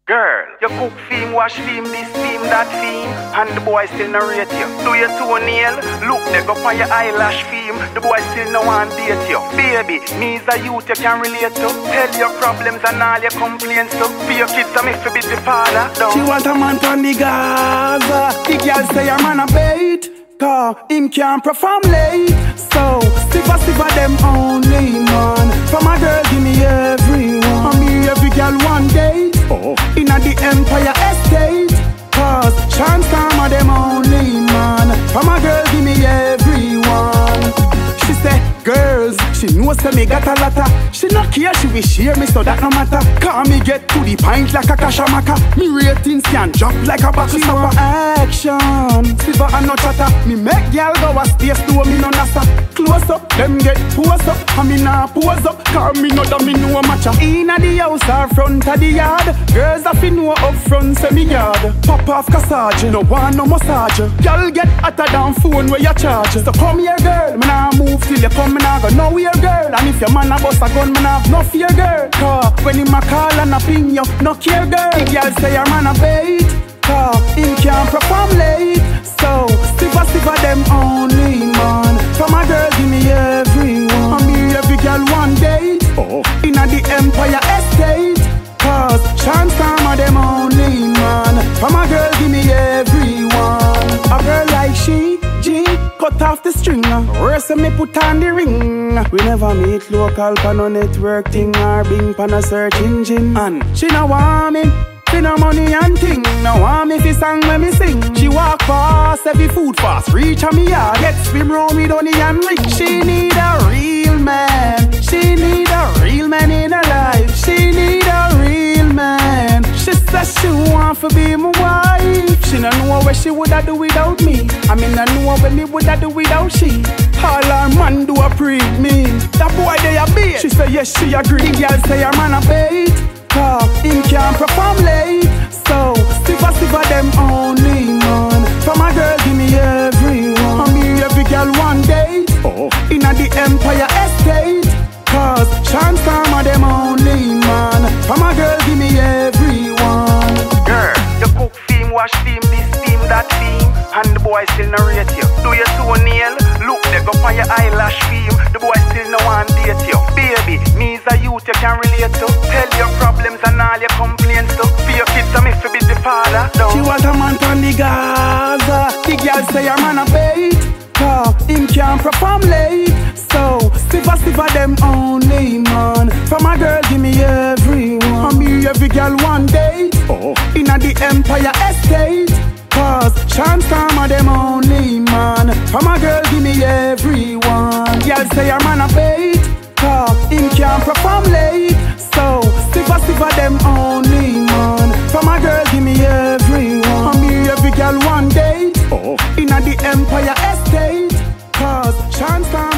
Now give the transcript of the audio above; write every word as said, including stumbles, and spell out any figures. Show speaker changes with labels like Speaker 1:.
Speaker 1: Girl, you cook theme, wash theme, this theme, that theme, and the boy still narrate you. Do your toenail, look they go on your eyelash theme, the boy still no one date you. Baby, me's a youth you can relate to. Tell your problems and all your complaints to. For your kids I'm if you be the father. No.
Speaker 2: She want a man from the Gaza. The girl say a man a bait, cause him can't perform late. So, stiffer, stiffer them only man. From a girl give me everyone, and me every girl one date. Oh. Inna the Empire Estate, cause chance time of them only man. From a girl give me everyone. She say, girls, she knows say me got a lotta. She not care, she will share me, so that no matter. Cause me get to the pint like a kashamaka. Me ratings can drop like a buckle. She want action, silver and no chatter. Me make girl go a space to me no nasa. Close up, them get pose up, and me nah pose up. Cause me know that me know a matcha. Inna the house or front of the yard, girls a fi know up front say me yard. Pop off cassage, no want no massage. Girl get hotter than phone where you charge. So come here girl, me nah move till you come, me nah go nowhere girl. And if your man a bust a gun, me nah have no fear girl. Cause when him a call and a ping you, no care girl. The girl say your man a bait, cause him can't perform late. So stiffer, stiffer them only man. From a girl give me everyone, and me every girl one date. Oh. Inna the Empire Estate, cause chance time of them only man. From a girl give me everyone. A girl like she, G, cut off the string. Worse than me put on the ring. We never meet local pan no network thing, or bing pan a search engine. And she no want me, she no money and thing. No want me fi song when me sing. She walk fast, every food fast, reach on me yard. Get swim round me Donny and Rick. She need a real man. She need a real man in her life. She need a real man. She says she want to be my wife. She no know what she woulda do without me. I mean I know what me woulda do without she. All her man do a pre me. That boy they a bait. She say yes she agree. The girl say her man a bait, cause him can't perform late. So stiffer, stiffer them only man. From a girl give me everyone, and me every girl one date. Oh. Inna the Empire Estate, cause chance time of them only man. From a girl give me everyone.
Speaker 1: Girl, you cook theme, wash theme, this theme, that theme, and the boy still narrate you. Do your toenail, look they go on your eyelash theme, the boy still no one date you. Baby, me's a youth you can relate to. Tell your problems and all your complaints to. For your kids I'm if you be the father. No.
Speaker 2: She want a man from the Gaza. The girl say her man a bait, cause him can't perform late. So stiffer, stiffer them only man. From a girl give me everyone, and me every girl one date. Oh. Inna the Empire Estate, cause chance time of them only man. From a girl give me everyone. Girl say her man a bait, cause him can't perform late. So stiffer, stiffer them only man. From a girl give me everyone, and me every girl one date. Oh. Inna the Empire Estate, cause chance time